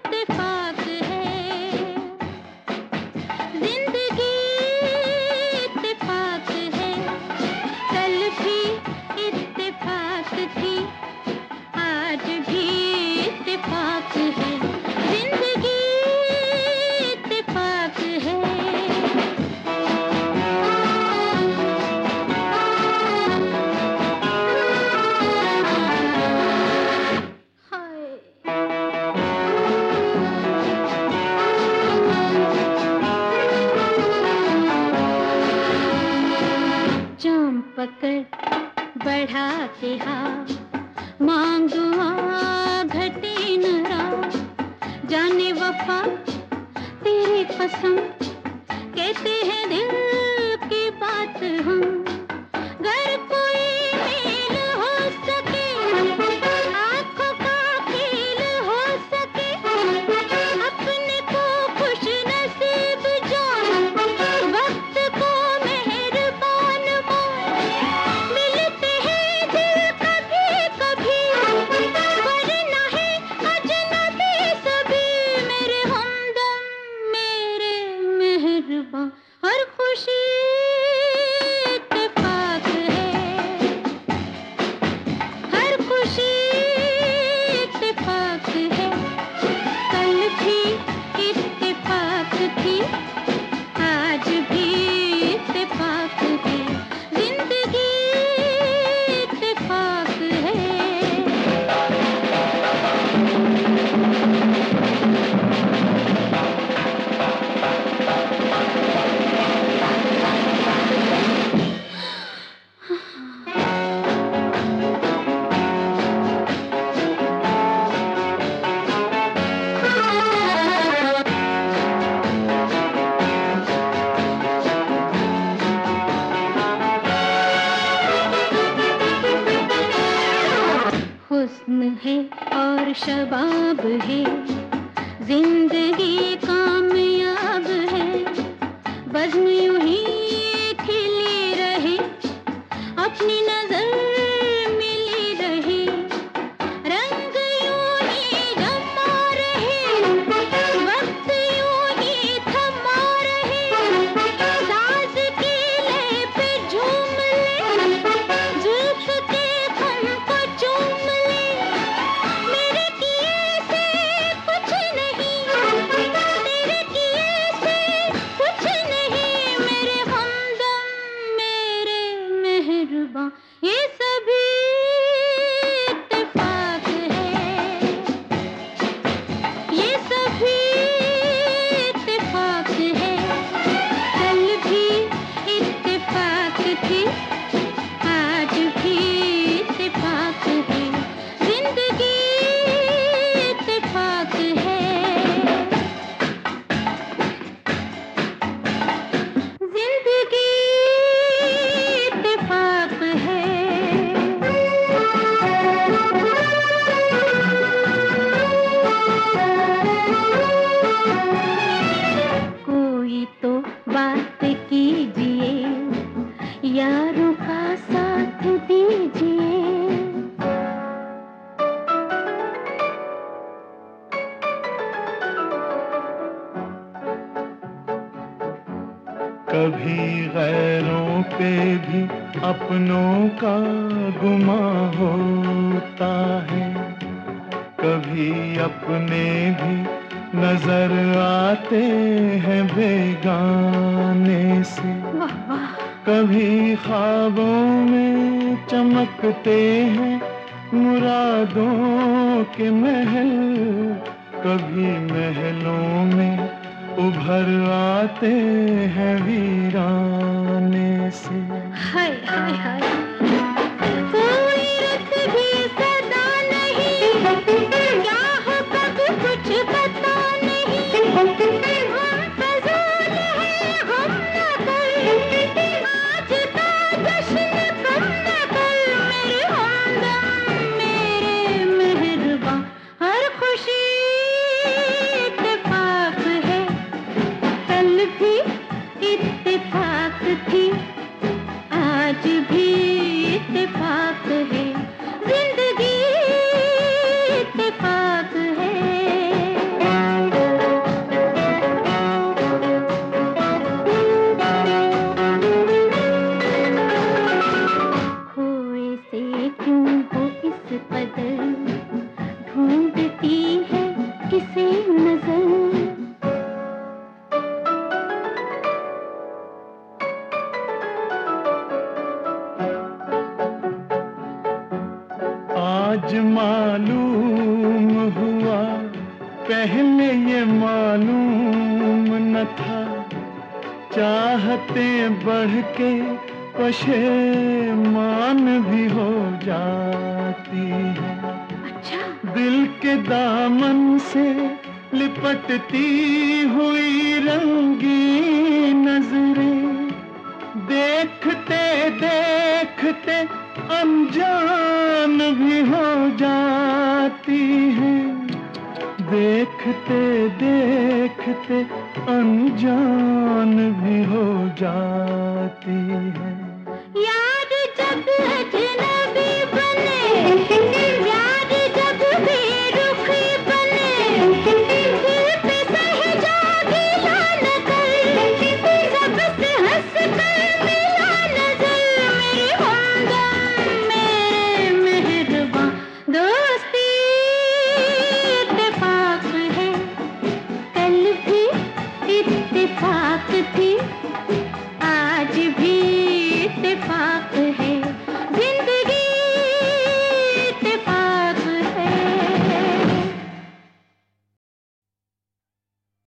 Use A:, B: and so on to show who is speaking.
A: इत्तेफाक है, जिंदगी इत्तेफाक है, कल भी इत्तेफाक थी, आज भी इत्तेफाक है, जिंदगी इत्तेफाक है। जाम पकड़ बढ़ा के हाँ मांगू घटे न राह, जाने वफा तेरी कसम, कहते हैं दिल की बात हम, घर कोई मेल हो सके, आँखों का खेल हो सके, अपने को खुश नसीब जान, वक्त को मेहरबान मान, मिलते हैं दिल कभी कभी, वरना है अजनबी सभी, मेरे हमदम मेरे मेहरबान, हर खुशी इत्तेफाक है, हर खुशी इत्तेफाक है, कल भी इत्तेफाक थी, आज भी इत्तेफाक है, जिंदगी इत्तेफाक है। हुस्न है और शबाब है, जिंदगी कामयाब है, बज़्म यूं ही खिली रहे, अपनी नजर मिली रहे, रंग यूं ही जमा रहे, वक्त यूं ही थमा रहे, साज की लय पे झूम ले, जुल्फ के खम को चूम ले, मेरे किए से कुछ नहीं, तेरे किए से कुछ नहीं, मेरे हमदम मेरे मेहरबान, ये सभी इत्तेफाक है, ये सभी इत्तेफाक है, कल भी इत्तेफाक थी, आज भी इत्तेफाक है, जिंदगी इत्तेफाक है, जिंदगी इत्तेफाक है। कोई तो बात कीजिए, यारों का साथ दीजिए,
B: कभी गैरों पे भी अपनों का गुमा होता है, कभी अपने भी नजर आते हैं बेगाने से,
A: वाह वाह,
B: कभी ख्वाबों में चमकते हैं मुरादों के महल, कभी महलों में उभर आते हैं वीराने से।
A: हाय हाय हाय, कोई रत भी सदा नहीं, क्या हो कब कुछ पता नहीं, हम फजूल हैं हम न कर, आज का जश्न कम न कर, मेरे हमदम मेरे मेहरबान, हर खुशी इत्तेफाक है, कल भी इत्तेफाक थी, आज भी कदर ढूंढती है किसी नजर।
B: आज मालूम हुआ, पहले ये मालूम न था, चाहते बढ़ के पशेमान भी हो जाती है।
A: अच्छा।
B: दिल के दामन से लिपटती हुई रंगी नजरें, देखते देखते अनजान भी हो जाती हैं, देखते देखते अनजान भी हो जाती है।
A: यार जब अजनबी बने, यार जब बेरुखी बने, दिल पे सहजा गिला न कर, सबसे हंस कर मिला नजर। मेरे हमदम में मेहरबां दोस्ती इत्तेफाक है, कल भी इत्तेफाक थी।